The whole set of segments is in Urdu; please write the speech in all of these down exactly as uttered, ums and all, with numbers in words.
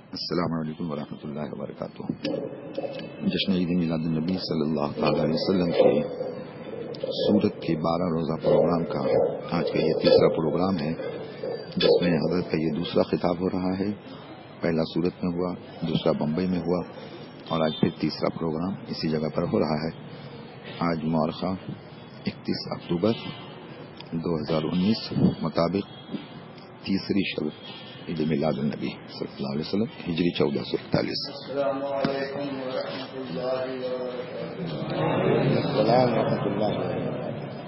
السلام علیکم ورحمۃ اللہ وبرکاتہ۔ جشن عید میلاد النبی صلی اللہ تعالی علیہ وسلم کی سورت کے بارہ روزہ پروگرام کا آج کا یہ تیسرا پروگرام ہے، جس میں حضرت کا یہ دوسرا خطاب ہو رہا ہے۔ پہلا سورت میں ہوا، دوسرا بمبئی میں ہوا، اور آج پھر تیسرا پروگرام اسی جگہ پر ہو رہا ہے۔ آج مورخہ اکتیس اکتوبر دو ہزار انیس مطابق تیسری شب عید میلاد النبی صلی اللہ علیہ وسلم، ہجری چودہ سو اکتالیس۔ السلام علیکم ورحمۃ اللہ وبرکاتہ۔ السلام ورحمۃ اللہ وبرکاتہ۔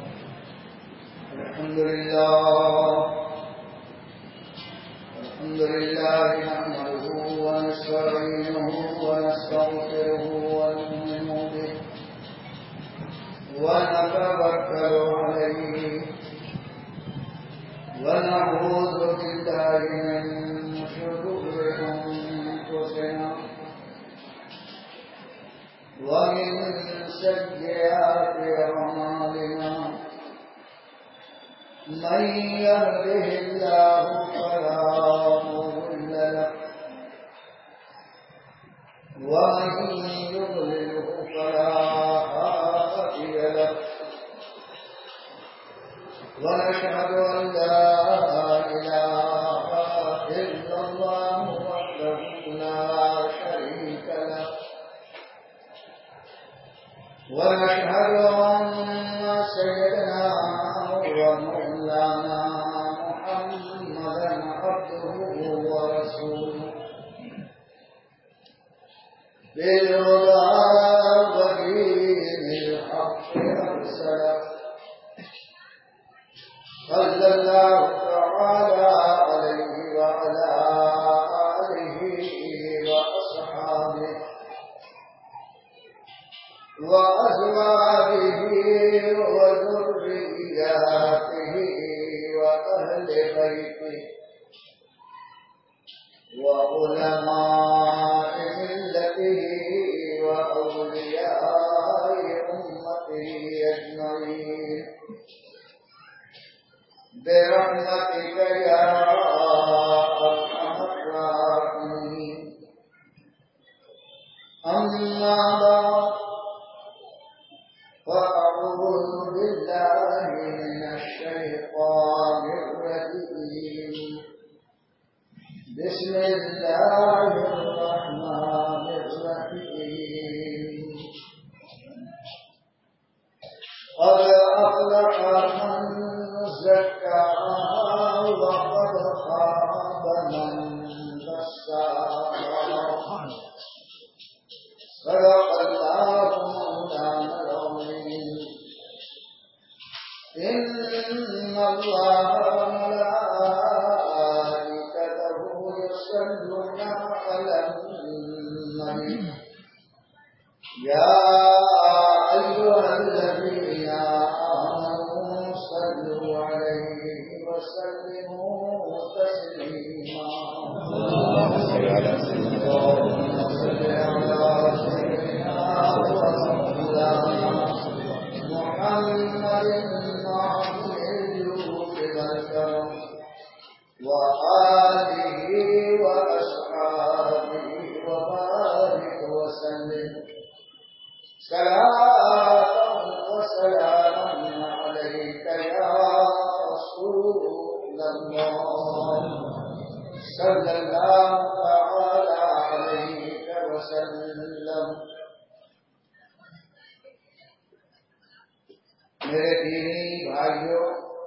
الحمد للہ الحمد للہ نحمده ونستعینه ونستغفره ونؤمن به ونتوکل علیہ ونعوذ باللہ من شرور انفسنا ومن سیئات اعمالنا، من يهده الله فلا مضل له ومن يضلله فلا هادي له، ونشهد أن لا إله إلا الله وحده لا شريك له، ونشهد أن سيدنا ومولانا محمدا عبده ورسوله بالهدى ودين الحق أرسله، صلى الله تعالى عليه وعلى آله وأصحابه وأزواجه وذرياته وأهل بيته وعلماء ملته وأولياء أمته أجمعين برحمتك يا أرحم الراحمين۔ أما بعد، فأعوذ بالله من الشيطان الرجيم، بسم الله الرحمن الرحيم۔ قد أفلح من زكاها وقد خاب من دساها، صدق الله مولانا العظيم۔ إن الله وملائكته يصلون على النبي، يا أيها الذين آمنوا صلوا عليه وسلموا تسليما۔ اللهم صل على سيدنا محمد وعلى الجود والكرم وآله وأصحابه وبارك وسلم صلاة وسلاما عليك يا رسول الله، صلى الله تعالى عليك وسلم۔ میرے دینی بھائیوں،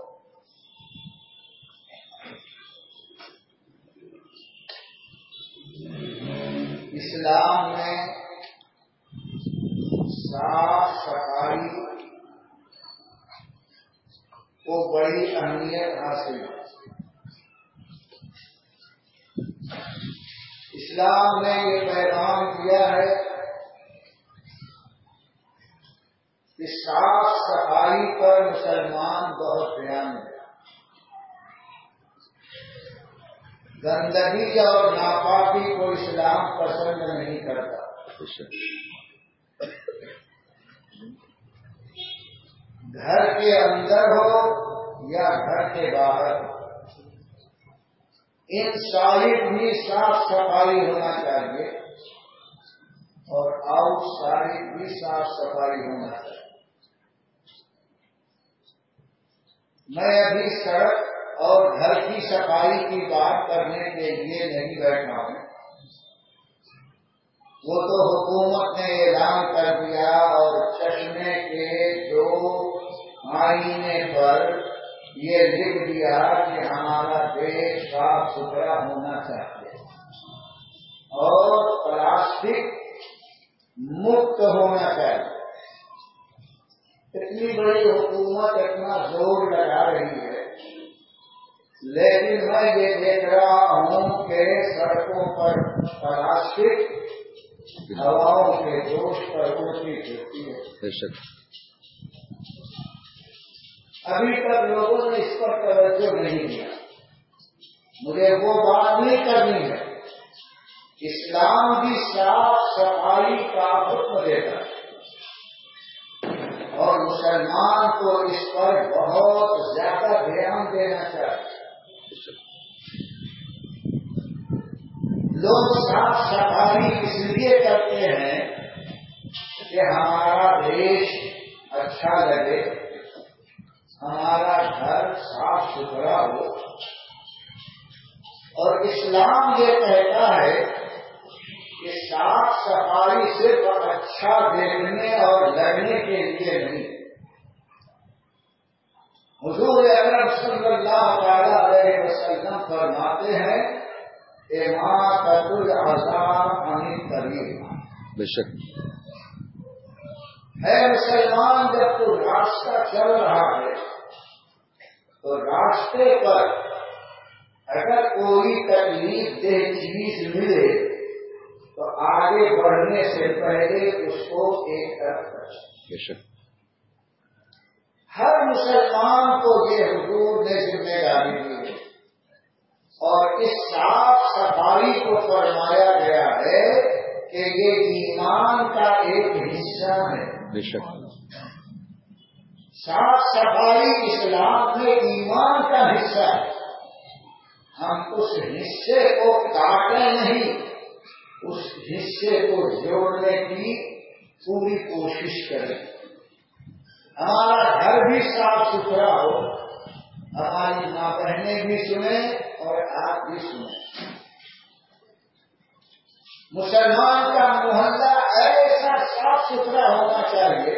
اسلام میں صاف صفائی کو بڑی اہمیت حاصل ہے۔ اسلام نے یہ پیغام دیا ہے کہ صاف صفائی پر مسلمان بہت دھیان دے، گندگی اور ناپاکی کو اسلام پسند نہیں کرتا۔ گھر کے اندر ہو یا گھر کے باہر ہو، ان سائڈ بھی صاف صفائی ہونا چاہیے اور آؤٹ سائڈ بھی صاف صفائی ہونا چاہیے. میں ابھی سڑک اور گھر کی صفائی کی بات کرنے کے لیے نہیں بیٹھا ہوں. وہ تو حکومت نے اعلان کر دیا اور چشمے کے دو آئینے پر یہ لکھ دیا کہ ہمارا دیش صاف ستھرا ہونا چاہیے اور پلاسٹک مکت ہونا چاہیے. اتنی بڑی حکومت اتنا زور لگا رہی ہے، لیکن میں یہ دیکھ رہا ہوں کہ سڑکوں پر پلاسٹک ہواؤں کے جوش پر اڑتی پھرتی ہے. ابھی تک لوگوں نے اس پر توجہ نہیں دیا. مجھے وہ بات نہیں کرنی ہے. اسلام بھی صاف صفائی کا حکم دیتا ہے اور مسلمان کو اس پر بہت زیادہ دھیان دینا چاہیے. لوگ صاف صفائی اس لیے کرتے ہیں کہ ہمارا دیش اچھا لگے، ہمارا گھر صاف ستھرا ہو. اور اسلام یہ کہتا ہے کہ صاف صفائی صرف اچھا دیکھنے اور لگنے کے لیے نہیں. حضور اکرم صلی اللہ تعالی علیہ وسلم فرماتے ہیں اماطۃ الاذی عن الطریق. بے شک ہے مسلمان، جب تو راستہ چل رہا ہے تو راستے پر اگر کوئی تکلیف دہ چیز ملے تو آگے بڑھنے سے پہلے اس کو ایک طرف کر. بے شک ہر مسلمان کو یہ حضور نے ذمہ داری دی ہے اور اس صاف صفائی کو فرمایا گیا ہے کہ یہ ایمان کا ایک حصہ ہے. بے شک صاف صفائی اسلام میں ایمان کا حصہ ہے. ہم اس حصے کو کاٹیں نہیں، اس حصے کو جوڑنے کی پوری کوشش کریں. ہمارا گھر بھی صاف ستھرا ہو، ہماری ماں بہنیں بھی سنیں اور آپ بھی سنیں. مسلمان کا محلہ ایسا صاف ستھرا ہونا چاہیے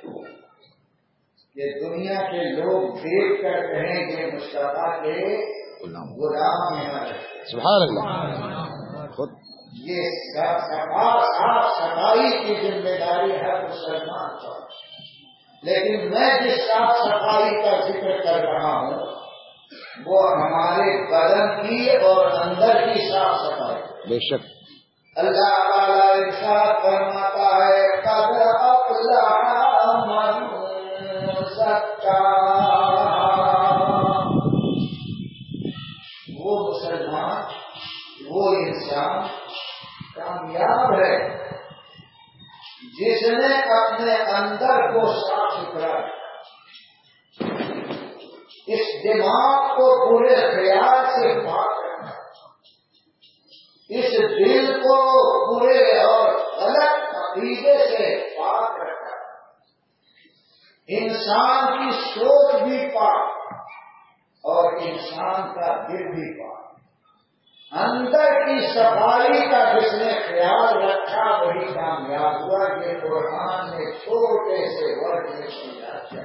کہ دنیا کے لوگ دیکھ کر کہیں کہ مصطفیٰ کے غلام یہاں رہتے. سبحان اللہ. خود یہ صاف صفائی کی ذمہ داری ہے مسلمان پر. لیکن میں جس صاف صفائی کا ذکر کر رہا ہوں وہ ہمارے بدن کی اور اندر کی صاف صفائی. بے شک اللہ تعالیٰ ارشاد فرماتا ہے قد افلح من زکاہا. وہ مسلمان، وہ انسان کامیاب ہے جس نے اپنے اندر کو صاف ستھرا رکھا، اس دماغ کو پورے خیال سے پاک رکھا، اس دل کو پورے اور غلط عقیدے سے پاک رکھا، انسان کی سوچ بھی پاک اور انسان کا دل بھی پاک. اندر کی صفائی کا جس نے خیال رکھا وہی کامیاب ہوا. یہ قرآن نے چھوٹے سے ورڈ میں سمجھا.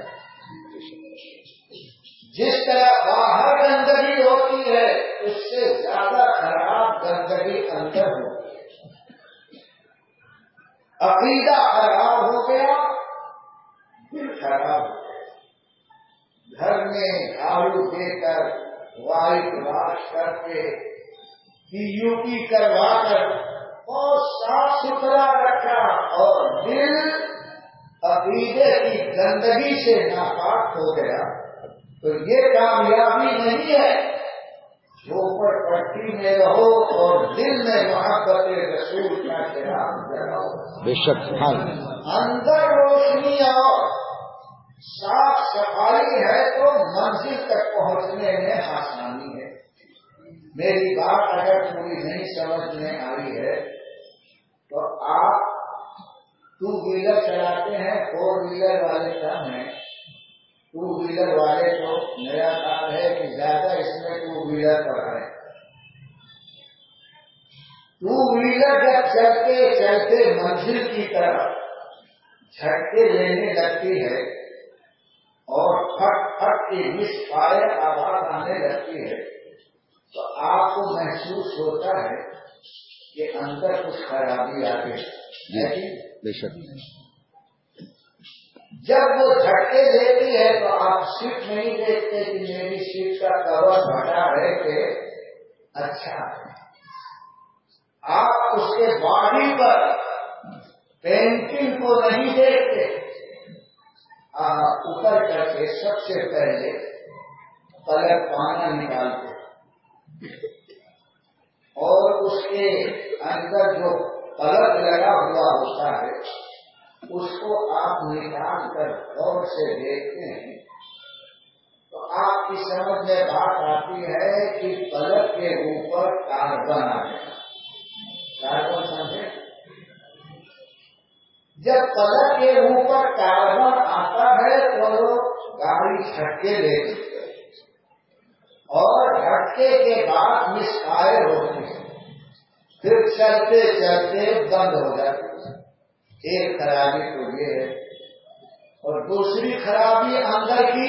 جس طرح باہر گندگی ہوتی ہے اس سے زیادہ خراب گندگی اندر ہوتی ہے. عقیدہ خراب ہو گیا، دل خراب ہو گیا. گھر میں جھاڑو دے کر وائٹ واش کر کے پی یو پی کروا کر بہت صاف ستھرا رکھا اور دل عقیدے کی گندگی سے ناپاک ہو گیا تو یہ کامیابی نہیں ہے. اوپر پٹی میں رہو اور دل میں محبت رسول کا چراغ جلاؤ. بے شک اندر روشنی اور صاف صفائی ہے تو منزل تک پہنچنے میں آسانی ہے. میری بات اگر پوری نہیں سمجھ میں آئی ہے تو آپ ٹو ویلر چلاتے ہیں، فور ویلر والے کم ہیں، ٹو ویلر والے تو میرا خیال ہے کہ زیادہ اس میں ٹو ویلر پر ہے. ٹو ویلر جب چلتے چلتے منزل کی طرف جھٹکے لینے لگتی ہے اور پھٹ پھٹ کی مس فائر آواز آنے لگتی ہے تو آپ کو محسوس ہوتا ہے کہ اندر کچھ خرابی آ گئی. بے شک جب وہ جھٹکے دیتی ہے تو آپ سیٹ نہیں دیکھتے کہ میری سیٹ کا کور پھٹا ہے کہ اچھا ہے. آپ اس کے باڈی پر پینٹنگ کو نہیں دیکھتے. آپ اوپر کر کے سب سے پہلے پلک پانا نکالتے اور اس کے اندر جو پلک لگا ہوا ہوتا ہے اس کو آپ نکال کر غور سے دیکھتے ہیں تو آپ کی سمجھ میں بات آتی ہے کہ پلک کے اوپر کاربن آ گیا. کاربن سمجھے؟ جب پلک کے اوپر کاربن آتا ہے تو گاڑی جھٹکے لیتی ہے اور جھٹکے کے بعد مسفائر ہوتی ہے، پھر چلتے چلتے بند ہو جاتی ہے. ایک خرابی تو یہ ہے. اور دوسری خرابی اندر کی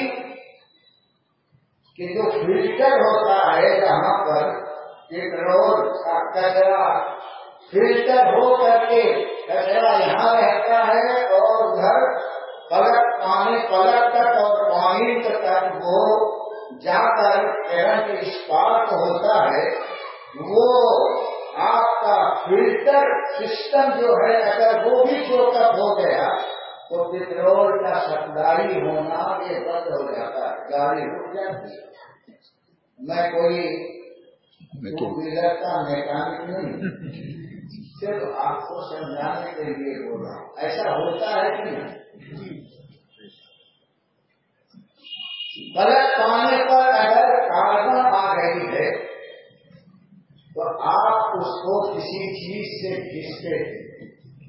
کہ جو فلٹر ہوتا ہے جہاں پر پیٹرول کا کچرا فلٹر ہو کر کے کچرا یہاں رہتا ہے اور ادھر پلک پانی پلک تک اور پانی تک وہ جا کر کرنٹ اسپارک ہوتا ہے. وہ آپ کا فلٹر سسٹم جو ہے اگر وہ بھی چوک اپ ہو گیا تو پیٹرول کا سپلائی ہونا یہ بند ہو جاتا ہے، گاڑی رک جاتی ہے. میں کوئی ٹو ویلر کا میکینک نہیں، صرف آپ کو سمجھانے کے لیے بول رہا ہوں. ایسا ہوتا ہے کہ نہیں؟ پلک پانے پر اگر کاربن آ گئی ہے تو آپ اس کو کسی چیز سے کھینچتے ہیں،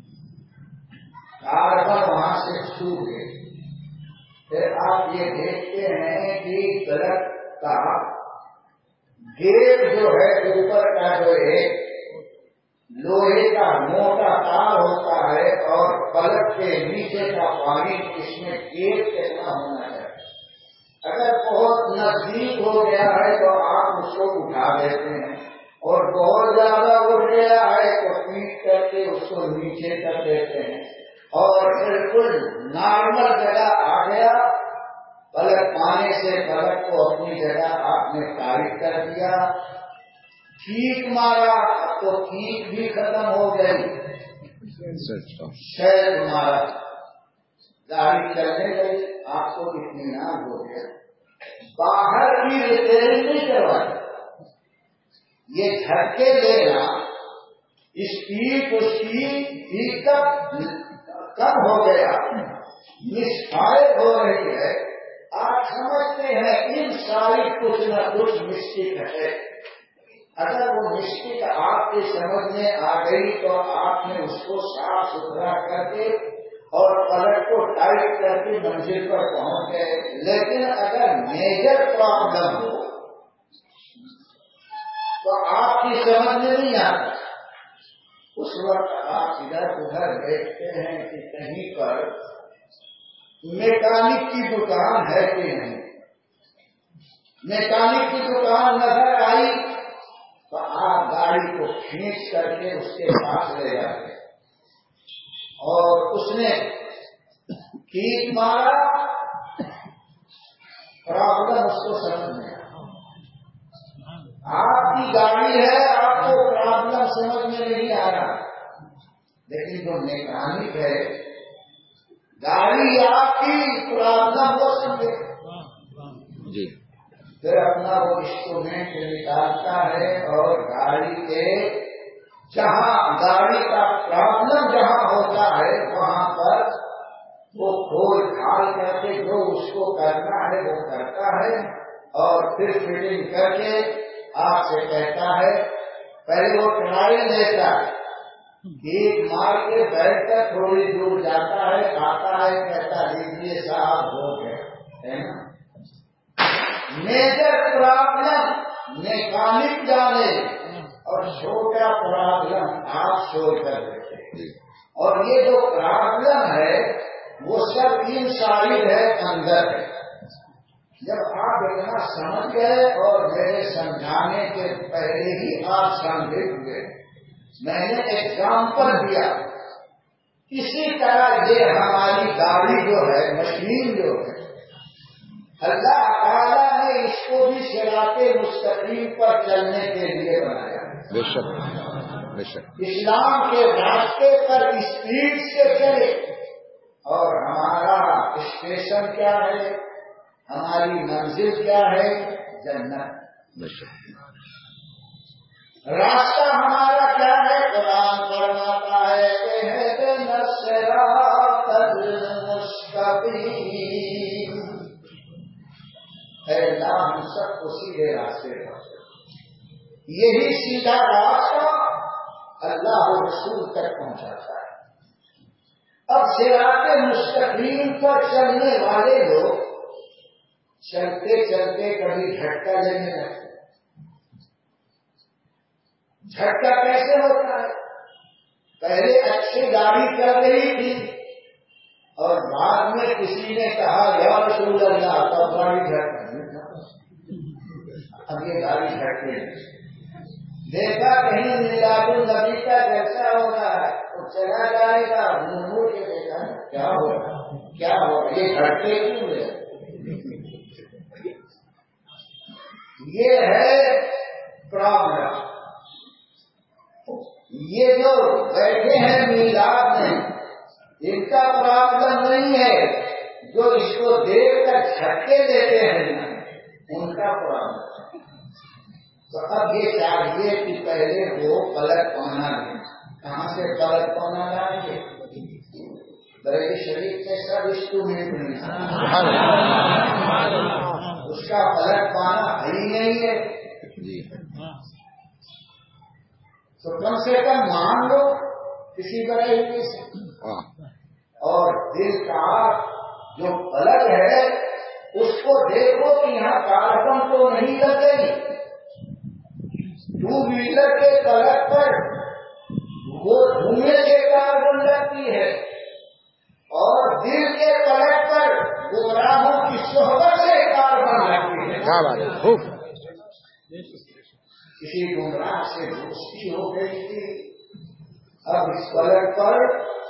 کاربن وہاں سے چھوٹ گئے، پھر آپ یہ دیکھتے ہیں کہ پلک کا گیٹ جو ہے اوپر کا جو ایک لوہے کا موٹا تار ہوتا ہے اور پلک کے نیچے کا پانی اس میں گیٹ کتنا ہونا ہے. اگر بہت نزدیک ہو گیا ہے تو آپ اس کو اٹھا دیتے ہیں اور بہت زیادہ اٹھ گیا ہے تو پیٹ کر کے اس کو نیچے کر دیتے ہیں اور بالکل نارمل جگہ آ گیا. پلک پانے سے پلک کو اپنی جگہ آپ نے ٹائٹ کر دیا، کیک مارا تو کیک بھی ختم ہو گئی، شیل مارا گاڑی چلنے لگی، آپ کو اطمینان ہو گیا. باہر کی ریپیئرنگ نہیں کروائی. یہ جھٹکے لینا اسپیڈ اس کی پک اپ کم ہو گیا، مسفائر ہو رہی ہے. آپ سمجھتے ہیں ان ساری کچھ نہ کچھ مسٹیک ہے. اگر وہ مسٹیک آپ کی سمجھ میں آ گئی تو آپ نے اس کو صاف ستھرا کر کے اور پلک کو ٹائٹ کر کے منزل پر پہنچ گئے. لیکن اگر میجر پرابلم ہو تو آپ کی سمجھ میں نہیں آتا. اس وقت آپ ادھر ادھر دیکھتے ہیں کہ کہیں پر میکینک کی دکان ہے کہ نہیں. میکینک کی دکان نظر آئی تو آپ گاڑی کو کھینچ کر کے اس کے پاس لے جاتے اور اس نے کیک مارا، پرابلم اس کو سمجھ میں آیا. آپ کی گاڑی ہے، آپ کو پرابلم سمجھ میں نہیں آ رہا، لیکن جو میکینک ہے گاڑی آپ کی پرابلم وہ سمجھے جی. پھر اپنا وہ انسٹرومنٹ نکالتا ہے اور گاڑی کے جہاں گاڑی کا پرابلم جہاں ہوتا ہے وہاں پر وہ کھول کھال کر کے جو اس کو کرنا ہے وہ کرتا ہے اور پھر فٹنگ کر کے آپ سے کہتا ہے، پہلے وہ ٹرائل دیتا ہے، ایک مار کے بیٹھ کر تھوڑی دور جاتا ہے، آتا ہے، کہتا لیجیے صاحب ہو گیا. میجر پرابلم میکانک جانے اور چھوٹا پرابلم آپ سوچ کر دیتے. اور یہ جو پرابلم ہے وہ سب ان سائڈ ہے، اندر ہے. جب آپ اتنا سمجھ گئے اور میرے سمجھانے کے پہلے ہی آپ سمجھ گئے، میں نے ایگزامپل دیا. اسی طرح یہ ہماری گاڑی جو ہے، مشین جو ہے، اللہ تعالیٰ نے اس کو بھی صراط مستقیم پر چلنے کے لیے بنایا. بے شک بے شک. اسلام کے راستے پر اسپیڈ سے چلے. اور ہمارا اسٹیشن کیا ہے، ہماری منزل کیا ہے؟ جنت. بے شک. راستہ ہمارا کیا ہے؟ قرآن فرماتا ہے اہدنا الصراط المستقیم. اے اللہ ہم سب کو سیدھے راستے پر. یہی سیدھا راستہ اللہ و رسول تک پہنچاتا ہے. اب صراط مستقیم پر چلنے والے لوگ چلتے چلتے کبھی جھٹکا لینے لگتے. جھٹکا کیسے ہوتا ہے؟ پہلے اچھی گاڑی چل رہی تھی اور بعد میں کسی نے کہا یا رسول اللہ تو گاڑی جھٹکا. اب یہ گاڑی جھٹکے دیکھا کہیں میلاد النبی کا جلسہ ہو رہا ہے تو چلا جائے گا، منہ منہ کے دیکھا کیا ہو رہا کیا ہو رہا یہ جھٹکے کیوں ہے؟ یہ ہے پرابلم. یہ جو بیٹھے ہیں میلاد میں، ان کا پرابلم نہیں ہے، جو اس کو دیکھ کر جھٹکے دیتے ہیں ان کا پرابلم. تو اب یہ چاہیے کہ پہلے وہ پلٹ پانا لیں. کہاں سے پلٹ پانا لائیں گے؟ بریلی شریف کے سب انسٹرومنٹ نہیں، اس کا پلٹ پانا ہی نہیں ہے. تو کم سے کم مان لو کسی بریلی سے. اور دل کا جو پلٹ ہے اس کو دیکھو کہ یہاں کاربن تو نہیں لگ گئی. ٹو ویلر کے پلٹ پر وہ دھوئیں سے کاربن لگتی ہے اور دل کے پلٹ پر گمراہوں کی صحبت سے کاربن لگتی ہے. کسی گمراہ سے دوستی ہو گئی تھی، اب اس پلٹ پر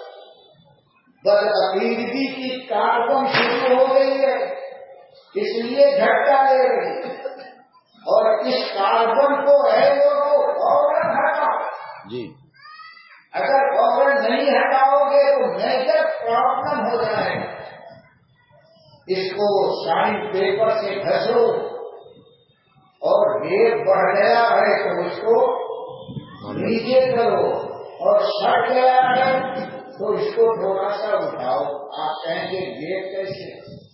بدعقیدگی کی کاربن شروع ہو گئی ہے، اس لیے جھٹکا لے رہی. اور اس کاربن کو ہے وہ فوراً ہٹاؤ. جی اگر فوراً نہیں ہٹاؤ گے تو میجر پرابلم ہو جائے گا. اس کو سائن پیپر سے گھسو اور گیپ بڑھ گیا ہے تو اس کو نیچے کرو اور سٹ گیا ہے تو اس کو تھوڑا سا اٹھاؤ. آپ کہیں گے گیپ کیسے؟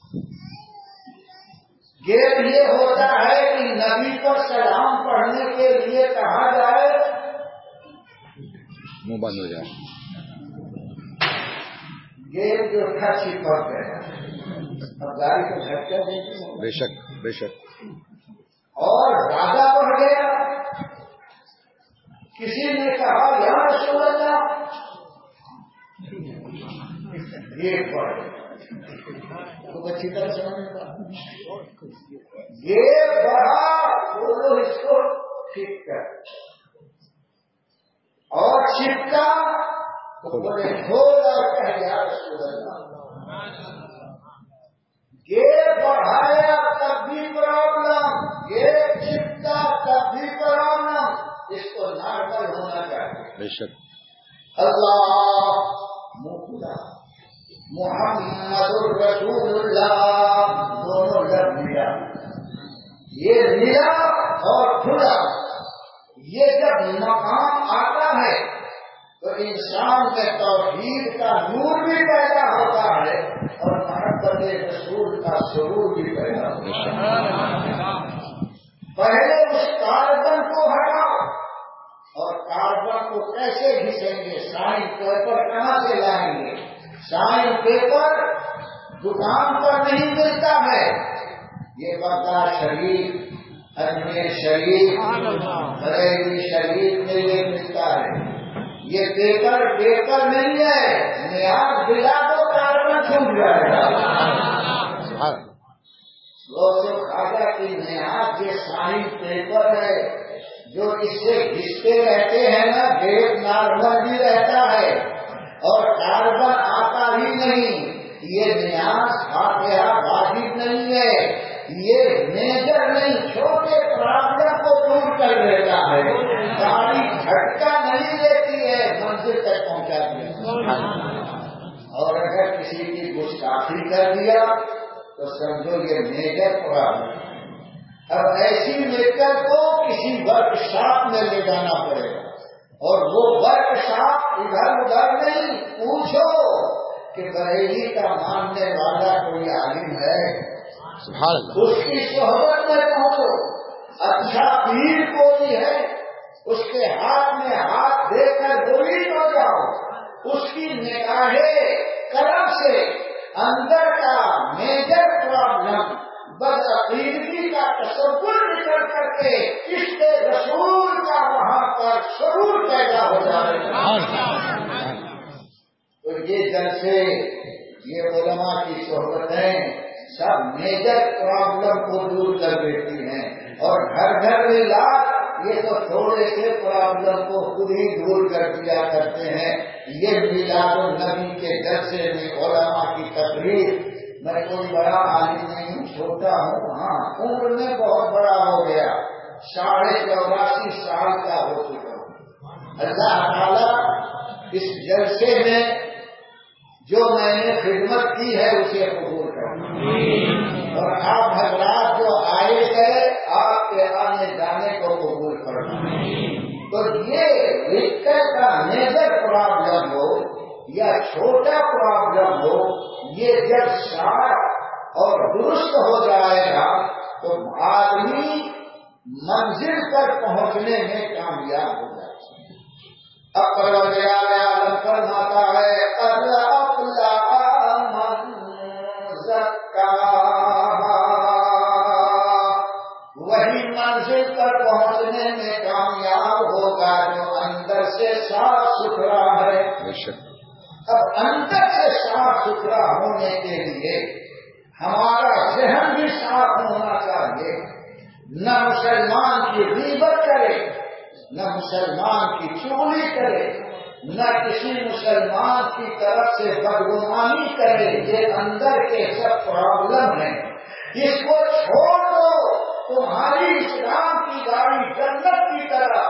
گیپ یہ ہوتا ہے کہ نبی پر سلام پڑھنے کے لیے کہا جائے منہ بند ہو جائے. گیپ جو تھا چپک گیا. اب گاڑی کو جھٹکا دیتے. بے شک بے شک. اور زیادہ بڑھ گیا. کسی نے کہا یا رسول اللہ گیپ بڑھ گیا. تو اچھی طرح سمجھ گا یہ بڑھا بولو اس کو ٹھیک کر اور چھپکا بولے کھولا کہہ یا رسول اللہ. یہ بڑھایا تب بھی پرابلم، یہ چھپکا تب بھی پرابلم. اس کو نارمل ہونا چاہیے. بے شک. اللہ مخلا محمد الرسول اللہ دونوں لفظ ملا. یہ ملا اور کھلا یہ جب مقام آتا ہے تو انسان کے توحید کا نور بھی پیدا ہوتا ہے اور محبت رسول کا سرور بھی پیدا ہوتا ہے. پہلے اس کاربن کو ہٹاؤ، اور کاربن کو کیسے گھسیں گے؟ سائن پیپر کہاں سے لائیں گے؟ سائن پیپر دکان پر نہیں ملتا ہے، یہ بغداد شریف، اجمیر شریف، بریلی شریف میں یہ ملتا ہے۔ یہ پیپر پیپر نہیں ہے، نیاز دلا تو کاربن چھوٹ جائے گا۔ لوگ خواجہ کی نیاز یہ سائن پیپر ہے، جو اس سے گھستے رہتے ہیں نا، گیٹ نارمل بھی رہتا ہے اور کاربن آتا ہی نہیں۔ یہ نیاز فاتحہ واجب نہیں ہے، یہ میجر نہیں، چھوٹے پرابلم کو دور کر دیتا ہے، گاڑی جھٹکا نہیں دیتی ہے، منزل تک پہنچا دیا۔ اور اگر کسی کی گستاخی کر دیا تو سمجھو یہ میجر پرابلم ہے۔ اب ایسی میٹر کو کسی ورک شاپ میں لے جانا پڑے گا، اور وہ ورک شاپ ادھر ادھر نہیں، پوچھو کہ بریلی کا ماننے والا کوئی عالم ہے، اس کی صحبت میں پہنچو، اچھا پیر کوئی ہے، اس کے ہاتھ میں ہاتھ دے کر مرید ہو جاؤ، اس کی نگاہ کرم سے اندر کا میجر پرابلم بدعقیدگی کا تصور نکل کر کے عشق رسول کا وہاں پر شعور پیدا ہو جائے گا۔ تو یہ جلسے، یہ علماء کی صحبتیں سب میجر پرابلم کو دور کر دیتی ہیں، اور گھر گھر میں لاکھ یہ تو تھوڑے سے پرابلم کو خود ہی دور کر دیا کرتے ہیں۔ یہ میلاد النبی کے جلسے میں علماء کی تقریر، میں کوئی بڑا عالم نہیں ہوں، چھوٹا ہوں، ہاں عمر میں بہت بڑا ہو گیا، ساڑھے چوراسی سال کا ہو چکا ہوں۔ اللہ تعالیٰ اس جلسے میں جو میں نے خدمت کی ہے اسے قبول کرنا، اور آپ حضرات جو آئے گئے آپ کے آنے جانے کو قبول کرنا۔ تو یہ رشتے کا میجر پرابلم ہو یا چھوٹا پرابلم ہو، یہ جب صاف اور درست ہو جائے گا تو آدمی منزل پر پہنچنے میں کامیاب ہو جائے گا۔ اب پروردگار عالم فرماتا ہے وہی منزل پر پہنچنے میں کامیاب ہوگا جو اندر سے صاف ستھرا ہے۔ اب اندر سے صاف ستھرا ہونے کے لیے ہمارا ذہن بھی صاف ہونا چاہیے، نہ مسلمان کی غیبت کرے، نہ مسلمان کی چغلی کرے، نہ کسی مسلمان کی طرف سے بدگمانی کرے۔ یہ اندر کے سب پرابلم ہیں، اس کو چھوڑ دو، تمہاری اسلام کی گاڑی جنت کی طرح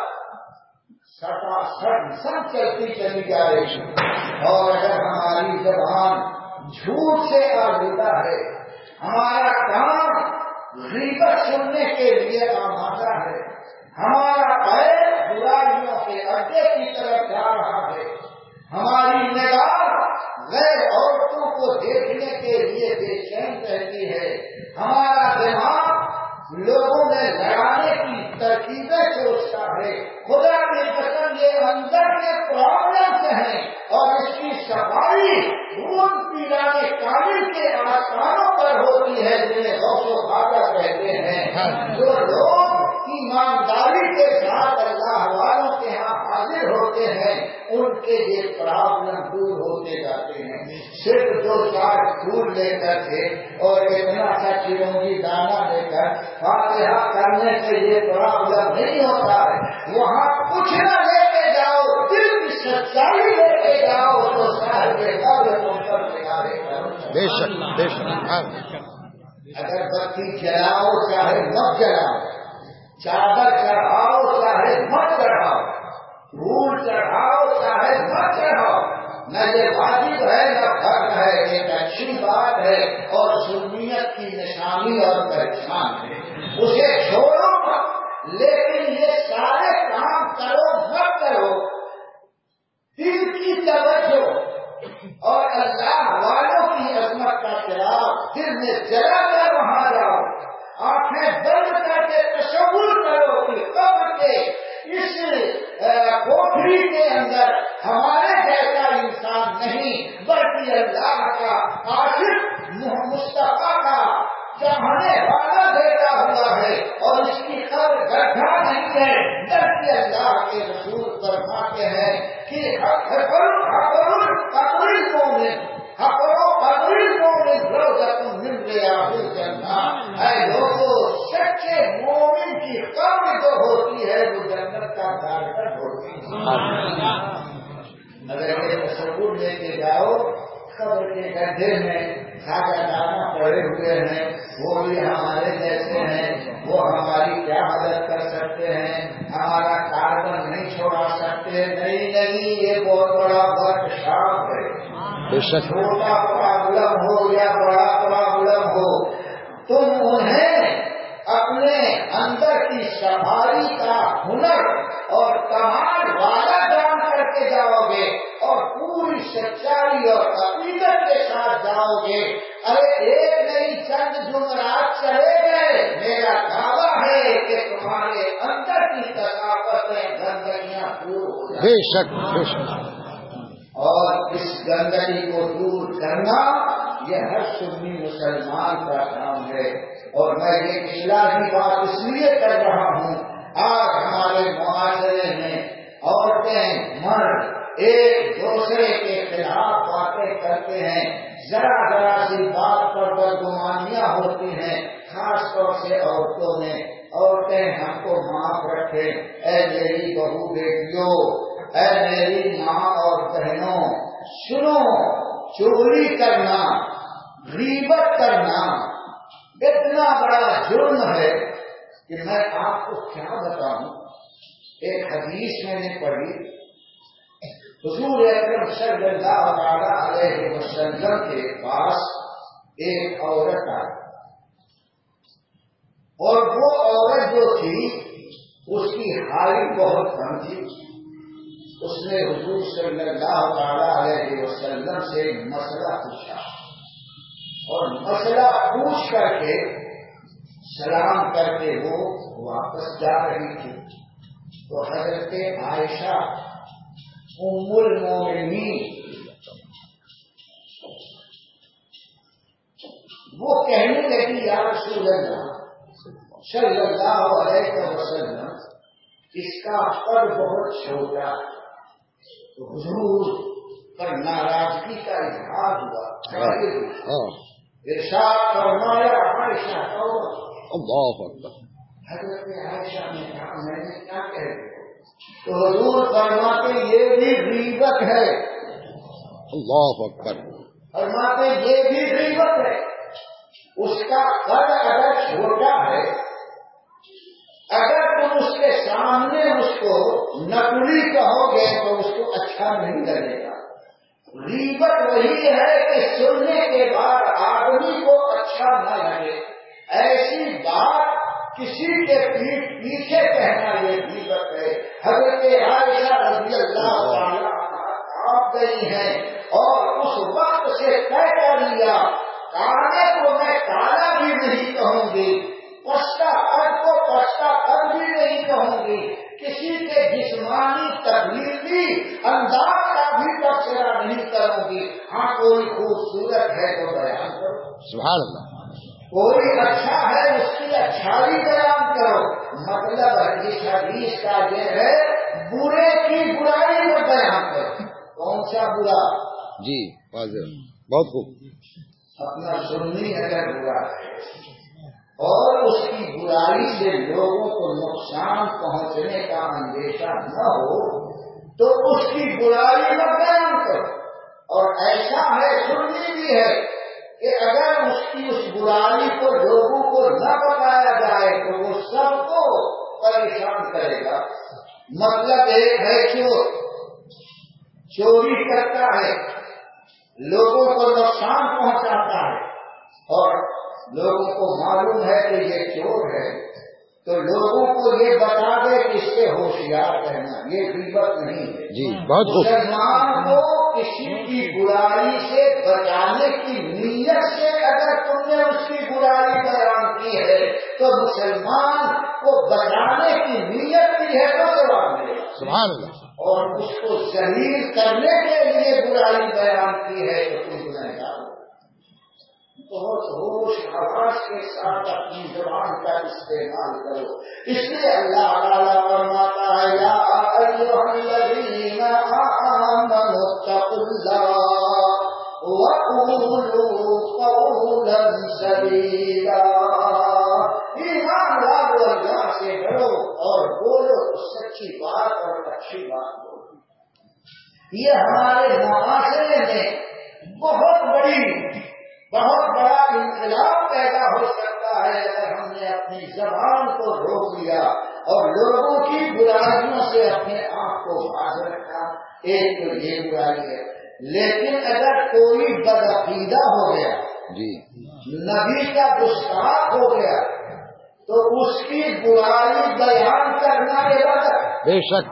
سٹا سٹ سب چلتی چلی جائے گی۔ اور اگر ہماری زبان جھوٹ سے آلودہ ہے، ہمارا کام غیبت سننے کے لیے آمادہ ہے، ہمارا پیر برائیوں کے اڈے کی طرف جا رہا ہے، ہماری نگاہ غیر عورتوں کو دیکھنے کے لیے بے چین رہتی ہے، ہمارا دماغ لوگوں میں لڑانے کی ترکیبیں سوچتا ہے، خدا کی قسم یہ اندر کے پرابلمس ہیں، اور اس کی صفائی خون پیلانے کامل کے آسانوں پر ہوتی ہے، جنہیں غوث و خواجہ کہتے ہیں۔ جو لوگ ایمانداری کے ساتھ اللہ والوں کے ہاں حاضر ہوتے ہیں ان کے یہ پرابلم دور ہوتے جاتے ہیں۔ صرف دو چار پھول لے کر کے اور اتنا سا چرونگی دانا لے کر فاتحہ کرنے سے یہ پرابلم نہیں ہوتا ہے، وہاں کچھ نہ لے کے جاؤ، دل کی سچائی لے کے جاؤ تو صاحب کے قبر تم پر نگارے کرو۔ بے شک بے شک۔ اگر بتی جلاؤ چاہے مت جلاؤ، چادر چڑھاؤ چاہے مت چڑھاؤ، پھول چڑھاؤ چاہے مت چڑھاؤ، نہ یہ واجب ہے نہ فرض ہے، ایک اچھی بات ہے اور سنیت کی نشانی اور پہچان ہے، اسے چھوڑو مت، لیکن یہ سارے کام کرو مت کرو، دل کی توجہ اور اللہ والوں کی عظمت کا چراغ دل میں جلا کر وہاں جاؤ، آنکھیں بند کر کے تصور نبی اللہ کا عاشق مصطفیٰ کا چاہنے والا بیٹا ہوا ہے اور اس کی قبر گڈھا نہیں ہے، نبی اللہ کے رسول فرماتے ہیں کہ حقر قبر المومن حقر قبر المومن روضۃ من ریاض الجنہ، اے لوگوں سچے مومن کی قبر جو ہوتی ہے وہ جنت کا گارڈن ہوتی ہے۔ اگر یہ تصور لے کے جاؤ قبر کے گڈھے میں کھاجا دانا پڑے ہوئے ہیں، وہ بھی ہمارے جیسے ہیں، وہ ہماری کیا مدد کر سکتے ہیں، ہمارا کاربن نہیں چھوڑا سکتے، نہیں نہیں یہ بہت بڑا ورک شاپ ہے، چھوٹا پرابلم ہو یا بڑا پرابلم ہو تم انہیں اپنے اندر کی صفائی کا ہنر اور کمال والا جان کر کے جاؤ گے اور پوری سچائی اور عقیدت کے ساتھ جاؤ گے۔ ارے ایک نہیں چند جمعرات چلے گئے، میرا دعویٰ ہے کہ تمہارے اندر کی ثقافتیں گندگیاں دور ہو جائیں۔ بے شک بے شک، اور اس گندگی کو دور کرنا یہ ہر سنی مسلمان کا کام ہے۔ اور میں یہ الہی بات اس لیے کر رہا ہوں، آج ہمارے معاشرے میں عورتیں مرد ایک دوسرے کے خلاف باتیں کرتے ہیں، ذرا ذرا سی بات پر بدگمانیاں ہوتی ہیں، خاص طور سے عورتوں میں۔ عورتیں ہم کو معاف رکھے، اے میری بہو بیٹیوں، اے میری ماں اور بہنوں، سنو، چغلی کرنا، غیبت کرنا اتنا بڑا جرم ہے کہ میں آپ کو کیا بتاؤں۔ ایک حدیث میں نے پڑھی، حضور اکرم صلی اللہ تعالی علیہ وسلم کے پاس ایک عورت آئی، اور وہ عورت جو تھی اس کی حالت بہت کم تھی۔ اس نے حضور صلی اللہ تعالی علیہ وسلم سے مسئلہ پوچھا، اور مسئلہ پوچھ کر کے سلام کر کے وہ واپس جا رہی تھی، تو حضرت عائشہ ام المومنین وہ کہنے لگی، یا رسول اللہ صلی اللہ علیہ وسلم، اس کا قد بہت چھوٹا ہے۔ تو حضور پر ناراضگی کا اظہار ہوا، ارشاد فرمایا، عائشہ اللہ اکبر، حضرت عائشہ نے کہا میں نے کیا کہہ دیا؟ تو حضور فرماتے یہ بھی غیبت ہے، اللہ اکبر، فرماتے یہ بھی غیبت ہے۔ اس کا قد اگر چھوٹا ہے، اگر تم اس کے سامنے اس کو نقلی کہو گے تو اس کو اچھا نہیں لگے گا۔ غیبت وہی ہے کہ سننے کے بعد آدمی کو اچھا نہ لگے، ایسی بات کسی کے پیٹ پیچھے کہنا یہ غیبت ہے۔ حضرت عائشہ رضی اللہ تعالیٰ آپ گئی ہیں اور اس وقت سے طے کر لیا، کالے کو میں کالا بھی نہیں کہوں گی، پشتا قد کو پشتا قد بھی نہیں کہوں گی، کسی کے جسمانی تبدیلی انداز کا بھی تبصرہ نہیں کروں گی۔ ہاں کوئی خوبصورت ہے تو بیان کرو، سبحان اللہ، کوئی اچھا ہے اس کی اچھائی بیان کرو۔ مطلب اس حدیث کا یہ ہے برے کی برائی میں بیان کرو۔ کون سا برا؟ جی واضح، بہت خوب، اپنا سننی اگر برا ہے اور اس کی برائی سے لوگوں کو نقصان پہنچنے کا اندیشہ نہ ہو تو اس کی برائی میں بیان کرو۔ اور ایسا ہے، سننی بھی ہے کہ اگر اس کی اس برائی کو لوگوں کو نہ بتایا جائے تو وہ سب کو پریشان کرے گا۔ مطلب ایک ہے چور، چوری کرتا ہے، لوگوں کو نقصان پہنچاتا ہے، اور لوگوں کو معلوم ہے کہ یہ چور ہے تو لوگوں کو یہ بتا دے کہ اس سے ہوشیار رہنا، یہ غیبت نہیں ہے۔ جی بہت خوب، مسلمان کو کسی کی برائی سے بچانے کی نیت سے اگر تم نے اس کی برائی بیان کی ہے تو مسلمان کو بچانے کی نیت بھی ہے تو جواب ملے گا۔ سبحان اللہ، اور اس کو ذلیل کرنے کے لیے برائی بیان کی ہے تو تم گنہگار ہو. بہت ہوش حواس کے ساتھ اپنی زبان کا استعمال کرو. اس لیے اللہ تعالیٰ فرماتا ہے یا ایھا الذین آمنوا اتقوا اللہ وقولوا قولا سدیدا. ایمان والو اللہ سے ڈرو اور بولو تو سچی بات اور اچھی بات بولو. یہ ہمارے معاشرے میں بہت بڑی بہت بڑا انقلاب پیدا ہو سکتا ہے اگر ہم نے اپنی زبان کو روک لیا اور لوگوں کی برائیوں سے اپنے آپ کو باز رکھا. ایک تو یہ برائی ہے. لیکن اگر کوئی بدعقیدہ ہو گیا جی نبی کا گستاخ ہو گیا تو اس کی برائی بیان کرنا غلط ہے. بے شک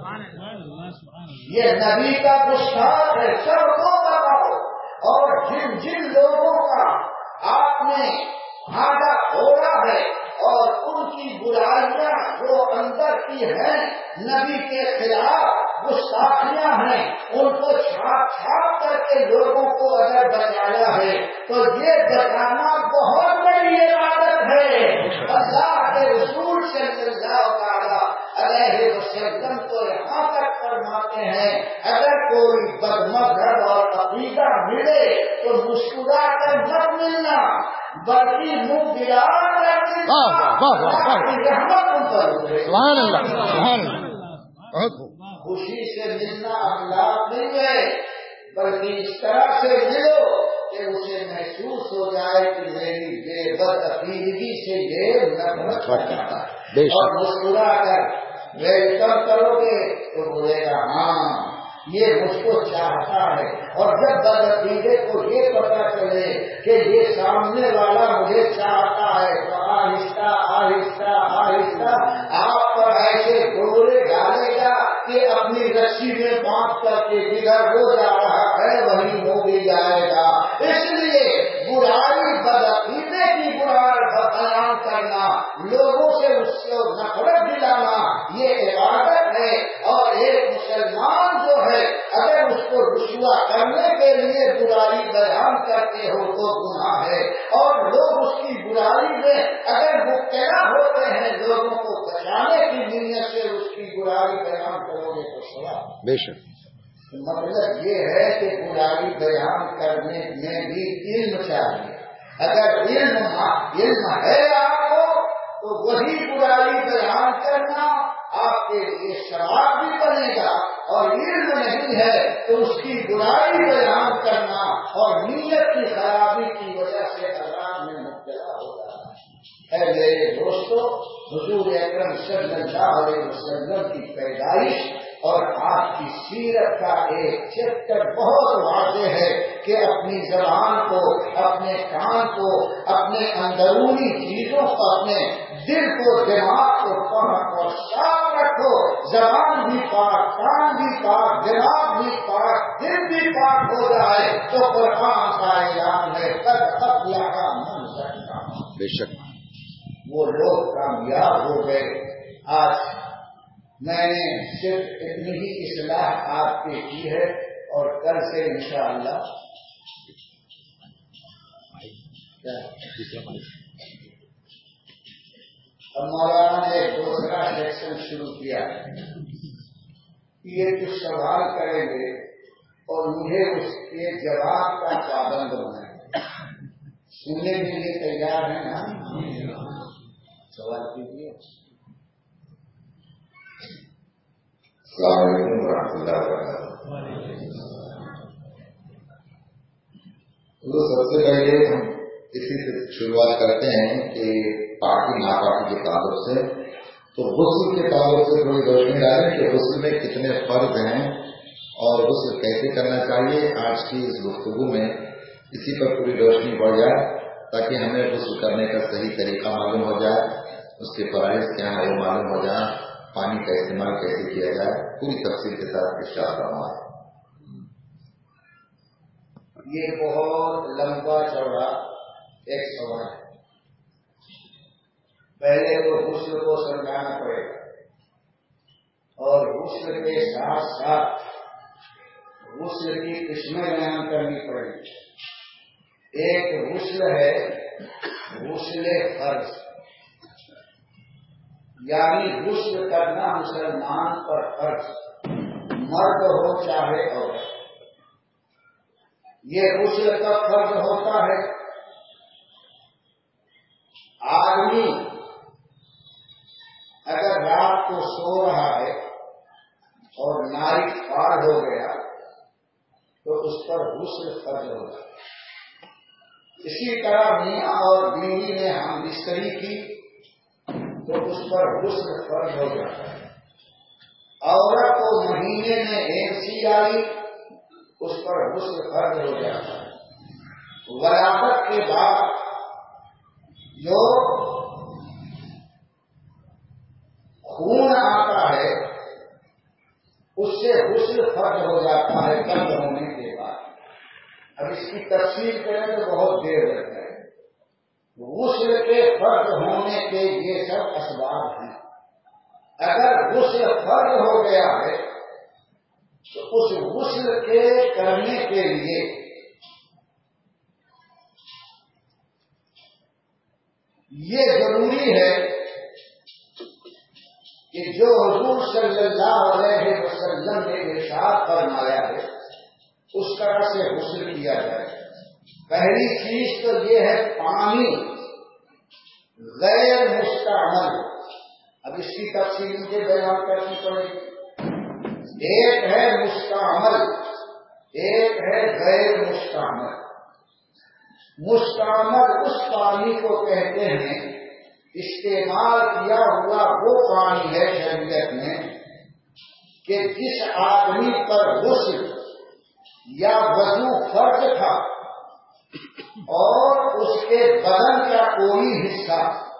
یہ نبی کا گستاخ ہے. سب کو بتاؤ. اور جن جن لوگوں کا آپ نے آگا ہوا ہے اور ان کی برائیاں جو اندر کی ہیں نبی کے خلاف گستاخیاں ہیں ان کو چھاپ چھاپ کر کے لوگوں کو اگر بچایا ہے تو یہ بچانا بہت بڑی عبادت ہے. اللہ کے رسول صلی اللہ تعالی علیہ وسلم تو یہاں تک فرماتے ہیں اگر کوئی بدمذہب اور عقیدہ ملے تو مسکرا کر مت ملنا بلکہ منہ گرا کر خوشی سے ملنا اخلاق نہیں ہے بلکہ اس طرح سے ملو کہ اسے محسوس ہو جائے کہ میری بے بد عقیدگی سے یہ نفرت کرتا ہے. اور مسکرا کر ویلکم کرو گے تو بولے گا ہاں یہ مجھ کو چاہتا ہے. اور جب بدعقیدے کو یہ پتا چلے کہ یہ سامنے والا مجھے چاہتا ہے تو آہستہ آہستہ آہستہ آپ پر ایسے گورے ڈالے گا کہ اپنی رسی میں باندھ کر کے جدھر ہو جا رہا ہے وہیں ہو بھی جائے گا. اس لیے برائی بدعقیدے کی برائی بیان کرنا لوگوں سے اس کو نفرت دلانا یہ عبادت ہے. اور ایک مسلمان جو ہے اگر اس کو رسوا کرنے کے لیے برائی بیان کرتے ہو تو گناہ ہے. اور لوگ اس کی برائی میں اگر مبتلا ہوتے ہیں لوگوں کو بچانے کی نیت سے اس کی برائی بیان کرو گے تو ثواب. بے شک. مطلب یہ ہے کہ برائی بیان کرنے میں بھی علم چاہیے. اگر علم علم ہے آپ کو تو وہی برائی بیان کرنا آپ کے لیے ثواب بھی بنے گا. اور علم نہیں ہے تو اس کی برائی بیان کرنا اور نیت کی خرابی کی وجہ سے عذاب میں مبتلا ہو جانا ہے. اے میرے دوستو حضور اکرم صلی اللہ علیہ وسلم کی پیدائش اور آپ کی سیرت کا ایک چیپٹر بہت واضح ہے کہ اپنی زبان کو اپنے کان کو اپنے اندرونی چیزوں کو اپنے دل کو دماغ کو پاک اور صاف رکھو. زبان بھی پاک کان بھی پاک دماغ بھی پاک دل بھی پاک ہو جائے تو قرآن کا اعلان ہے قد افلح من زکاها. بے شک وہ لوگ کامیاب ہو گئے. آج میں نے صرف اتنی ہی اصلاح آپ کی کی ہے اور کل سے انشاءاللہ اب مولانا نے ایک دوسرا سیکشن شروع کیا. یہ کچھ سوال کریں گے اور مجھے اس کے جواب کا پابند ہونا ہے. سننے کے لیے تیار ہیں نا؟ سوال کیجیے. السلام علیکم ورحمۃ اللہ وبرکاتہ. تو سب سے پہلے ہم اسی سے شروعات کرتے ہیں کہ پاکی ناپاکی کے تعلق سے تو غسل کے تعلق سے تھوڑی روشنی ڈالیں کہ غسل میں کتنے فرض ہیں اور غسل کیسے کرنا چاہیے. آج کی اس گفتگو میں اسی پر پوری روشنی پڑ جائے تاکہ ہمیں غسل کرنے کا صحیح طریقہ معلوم ہو جائے, اس کے فرائض کیا ہیں وہ معلوم ہو جائے, پانی کا استعمال کیسے کیا جائے, پوری تفصیل کے ساتھ ارشاد فرمائیں. یہ بہت لمبا چوڑا ایک سوال ہے. پہلے تو غسل کو سمجھانا پڑے گا. اور غسل کے ساتھ ساتھ غسل کی قسمیں بیان کرنی پڑیں گی۔ ایک غسل ہے غسل فرض، یعنی غسل کرنا مسلمان پر فرض، مرد ہو چاہے عورت۔ یہ غسل کا فرض ہوتا ہے آدمی اگر رات کو سو رہا ہے اور نائٹ پار ہو گیا تو اس پر غسل فرض ہوگا۔ اسی طرح میاں اور بیوی نے ہم بستری کی تو اس پر غسل فرض ہو جاتا ہے۔ عورت کو مہینے میں ایک سی آئی اس پر غسل فرض ہو جاتا ہے۔ ولادت کے بعد جو خون آتا ہے اس سے غسل فرض ہو جاتا ہے بند ہونے کے بعد۔ اب اس کی تفصیل کریں تو بہت دیر لگ جائے۔ غسل کے فرض ہونے کے یہ سب اسباب ہیں۔ اگر غسل فرض ہو گیا ہے تو اس غسل کے کرنے کے لیے یہ ضروری ہے کہ جو حضور صلی اللہ علیہ وسلم نے ارشاد فرمایا ہے اس طرح سے غسل کیا جائے۔ پہلی چیز تو یہ ہے پانی غیر مستعمل۔ اب اس کی تفصیل کے بیان کرنی پڑے گی۔ ایک ہے مستعمل، ایک ہے غیر مستعمل۔ مستعمل اس پانی کو کہتے ہیں استعمال کیا ہوا وہ پانی ہے شریعت میں کہ جس آدمی پر غسل یا وضو فرض تھا اور اس کے بدن کا کوئی حصہ،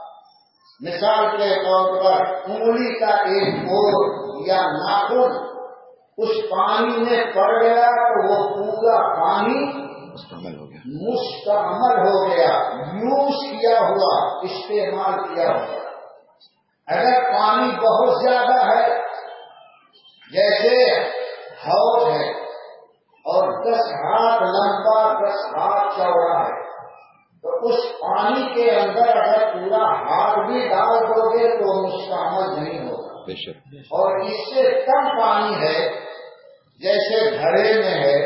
مثال کے طور پر انگلی کا ایک کوڑ یا ناخن اس پانی میں پڑ گیا تو وہ پورا پانی مستعمل ہو گیا مستعمل ہو گیا، یوز کیا ہوا، استعمال کیا ہوا۔ اگر پانی بہت زیادہ ہے جیسے حوض ہے اور دس ہاتھ لمبا دس ہاتھ چوڑا ہے تو اس پانی کے اندر اگر پورا ہاتھ بھی ڈال دو گے تو مستعمل نہیں ہوگا۔ بے شک۔ اور اس سے کم پانی ہے جیسے گھڑے میں ہے،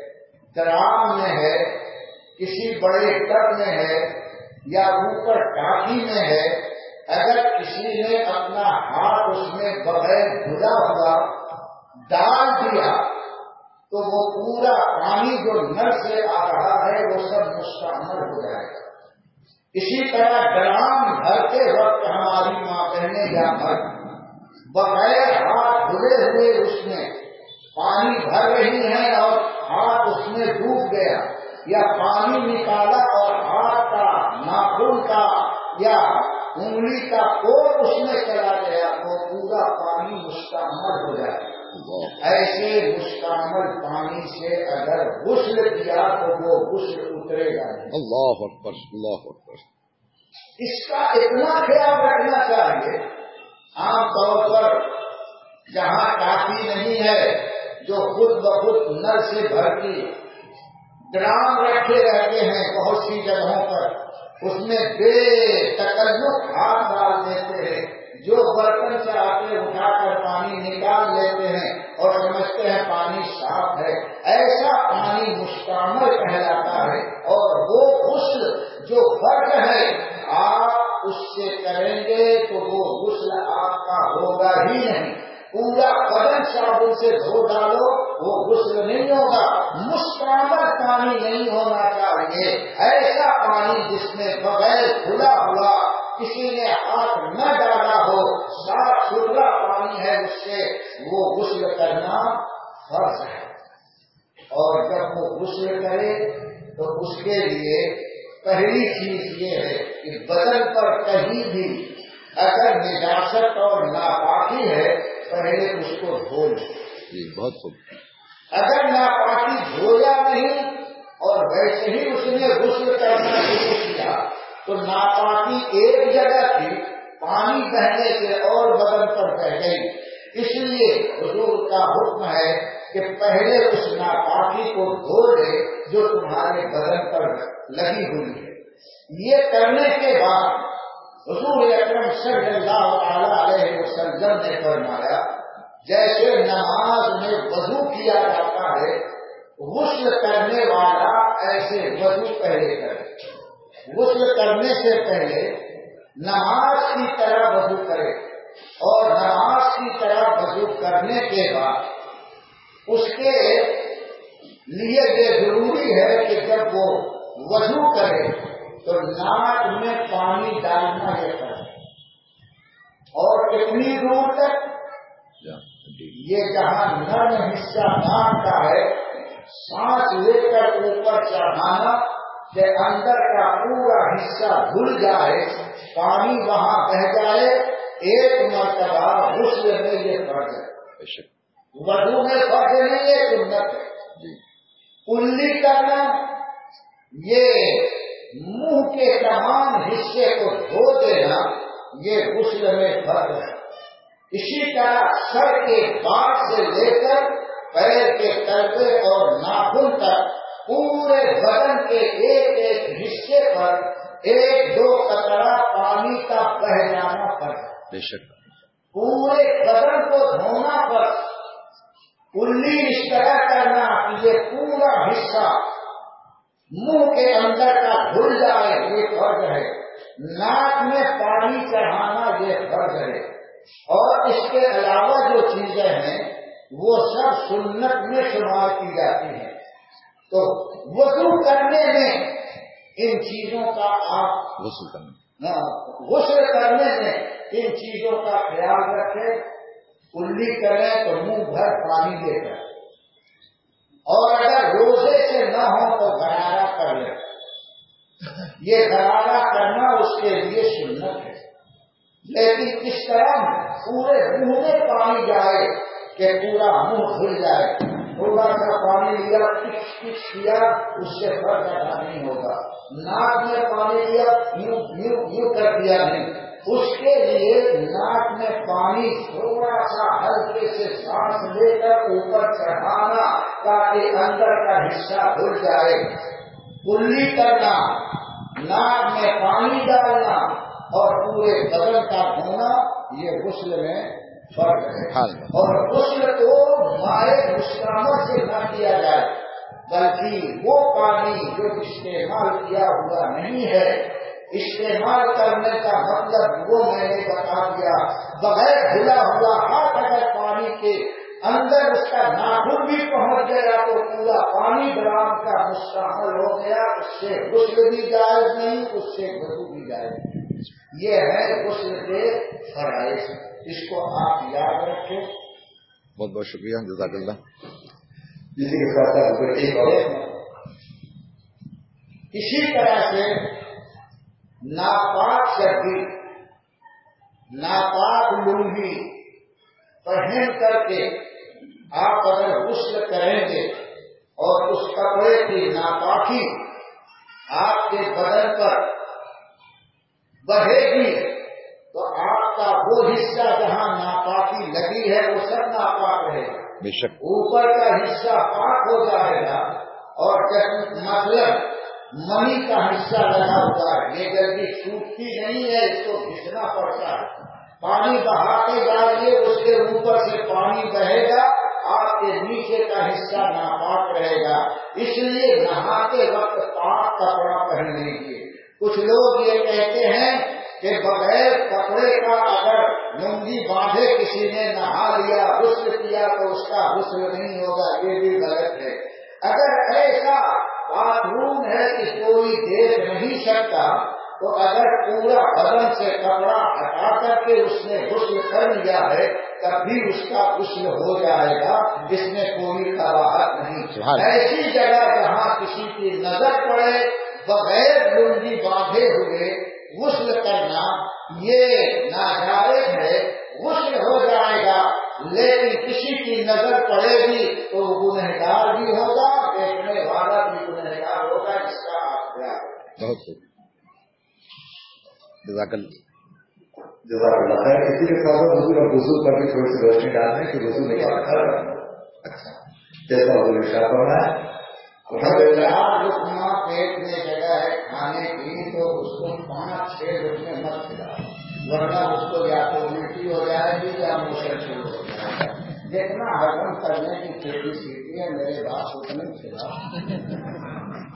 درام میں ہے، کسی بڑے ٹب میں ہے یا اوپر ٹاکی میں ہے، اگر کسی نے اپنا ہاتھ اس میں بغیر دھلا ہوا ڈال دیا تو وہ پورا پانی جو نل سے آ رہا ہے وہ سب مستعمل ہو جائے گا۔ اسی طرح ڈرام بھرتے وقت ہماری ماں بہنیں یا مرد بغیر ہاتھ دھلے ہوئے اس میں پانی بھر رہی ہیں اور ہاتھ اس میں ڈوب گیا یا پانی نکالا اور ہاتھ کا ناخن کا یا انگلی کا کوڑ اس میں چلا گیا تو پورا پانی مستعمل ہو جائے گا۔ ایسے مستعمل پانی سے اگر غسل کیا تو وہ غسل اترے گا نہیں۔ اللہ اکبر، اللہ اکبر۔ اس کا اتنا خیال رکھنا چاہیے، عام طور پر جہاں کافی نہیں ہے جو خود بخود نل سے بھرتی ڈرام رکھے رہتے ہیں بہت سی جگہوں پر، اس میں بے تکلف ہاتھ ڈال دیتے ہیں، جو برتن سے آتے اٹھا کر پانی نکال لیتے ہیں اور سمجھتے ہیں پانی صاف ہے۔ ایسا پانی مستعمل کہلاتا ہے اور وہ غسل جو فرض ہے آپ اس سے کریں گے تو وہ غسل آپ کا ہوگا ہی نہیں۔ پورا بدن صابن سے دھو ڈالو وہ غسل نہیں ہوگا۔ مستعمل پانی نہیں ہونا چاہیے، ایسا پانی جس میں بغیر کھلا ہوا کسی نے ہاتھ نہ ڈالا ہو، صاف ستھرا پانی ہے، اس سے وہ غسل کرنا فرض ہے۔ اور جب وہ غسل کرے تو اس کے لیے پہلی چیز یہ ہے کہ بدن پر کہیں بھی اگر نجاست اور ناپاکی ہے پہلے اس کو دھو لیں۔ بہت خوب۔ اگر ناپاکی دھویا نہیں اور ویسے ہی اس نے غسل کرنا شروع کیا تو ناپاکی ایک جگہ تھی، پانی بہنے سے اور بدن پر بہ گئی، اس لیے حضور کا حکم ہے کہ پہلے اس ناپاکی کو دھو لے جو تمہارے بدن پر لگی ہوئی ہے. یہ کرنے کے بعد حضور اکرم صلی اللہ تعالی علیہ وسلم نے فرمایا جیسے نماز میں وضو کیا جاتا ہے غسل کرنے والا ایسے وضو پہلے کرے. غسل کرنے سے پہلے نماز کی طرح وضو کرے اور نماز کی طرح وضو کرنے کے بعد اس کے لیے یہ ضروری ہے کہ جب وہ وضو کرے تو ناک میں پانی ڈالنا یہ کرے. اور کتنی دور تک؟ یہ جہاں نرم حصہ ناک کا ہے سانس لے کر اوپر چڑھانا کہ اندر کا پورا حصہ دھل جائے پانی وہاں بہ جائے. ایک مرتبہ غسل میں یہ فرض ہے. وضو میں فرض نہیں ہے سنت ہے. کلی کرنا یہ منہ کے تمام حصے کو دھو دینا یہ غسل میں فرض ہے. اسی طرح سر کے بال سے لے کر پیر کے تلوے اور ناخن تک پورے بدن کے ایک ایک حصے پر ایک دو قطرہ پانی کا بہ جانا فرض ہے. بے شک پورے بدن کو دھونا فرض. کلی اس طرح کرنا کہ یہ پورا حصہ منہ کے اندر کا دھل جائے یہ فرض ہے. ناک میں پانی چڑھانا یہ فرض ہے. اور اس کے علاوہ جو چیزیں ہیں وہ سب سنت میں شمار کی جاتی ہیں. تو وضو کرنے میں ان چیزوں کا آپ غسل کرنے غسل کرنے میں ان چیزوں کا خیال رکھیں. کلی کریں تو منہ بھر پانی لے کر اور اگر روزے سے نہ ہو تو غرارہ کر لیں. یہ غرارہ کرنا اس کے لیے سنت ہے. لیکن اس طرح پورے منہ میں پانی جائے کہ پورا منہ دھل جائے. تھوڑا سا پانی لیا کچھ کچھ کیا اس سے فرق ادا نہیں ہوگا. ناک میں پانی لیا یوں یوں یوں کر دیا نہیں. اس کے لیے ناک میں پانی تھوڑا سا ہلکے سے سانس لے کر اوپر چڑھانا تاکہ اندر کا حصہ دھل جائے. کلی کرنا ناک میں پانی ڈالنا اور پورے بدن کا دھونا یہ غسل میں فرض ہے. اور غسل کو مائع مستعمل سے نہ کیا جائے بلکہ وہ پانی جو استعمال کیا ہوا نہیں ہے. استعمال کرنے کا مطلب وہ میں نے بتا دیا. بغیر دھلا ہوا ہاتھ اگر پانی کے اندر اس کا ناخن بھی پہنچ گیا تو پورا پانی گرام کا مستعمل ہو گیا. اس سے غسل بھی جائز نہیں اس سے وضو بھی جائز نہیں. یہ ہے غسل کے فرائض. اس کو آپ یاد رکھیں. بہت بہت شکریہ جزاک اللہ. اسی کے ساتھ ساتھ ایک اور اسی طرح سے ناپاک شرطی ناپاک لنگی پہن کر کے آپ اگر غسل کریں گے اور اس کپڑے کی ناپاکی آپ کے بدن پر بڑھے گی تو آپ کا وہ حصہ جہاں ناپاکی لگی ہے وہ سب ناپاک رہے گا. بے شک اوپر کا حصہ پاک ہو جائے گا اور مطلب منی کا حصہ لگا ہوا ہے یہ جلدی چھوٹتی نہیں ہے. اس کو گھسنا پڑتا ہے. پانی بہاتے جائیے اس کے اوپر سے پانی بہے گا آپ کے نیچے کا حصہ ناپاک رہے گا. اس لیے نہاتے وقت پاک کپڑا پہن لیجیے. کچھ لوگ یہ کہتے ہیں کہ بغیر کپڑے کا اگر لنگی باندھے کسی نے نہا لیا غسل کیا تو اس کا غسل نہیں ہوگا. یہ بھی غلط ہے. اگر ایسا بات روم ہے کہ کوئی دیکھ نہیں سکتا تو اگر پورا بدن سے کپڑا ہٹا کر کے اس نے غسل کر لیا ہے تب بھی اس کا غسل ہو جائے گا. اس میں کوئی قباحت نہیں. ایسی جگہ جہاں کسی کی نظر پڑے بغیر لنگی باندھے ہوئے غسل کرنا یہ ناجائز ہے. غسل ہو جائے گا لیکن کسی کی نظر پڑے گی تو گنہگار بھی ہوگا دیکھنے والا بھی گنہگار ہوگا. اس کا آپ خیال رکھیں. بہت جزاک اللہ. جزاک اللہ خیر. اسی کے ساتھ حضور اب وضو پر بھی تھوڑی سی روشنی ڈالنے کہ وضو میں کیا کرنا. اچھا جیسا حضور ارشاد فرمایا لقمہ پیٹ میں جگہ ہے کھانے کی تو اس کو پانچ چھ لقمے مت کھلاؤ ورنہ اس کو یا تو الٹی ہو جائے گی یا موشن شروع ہو جائے گا. جتنا ہضم کرنے کی کھیتی سیکھی ہے میرے باپ اتنے کھلاؤ.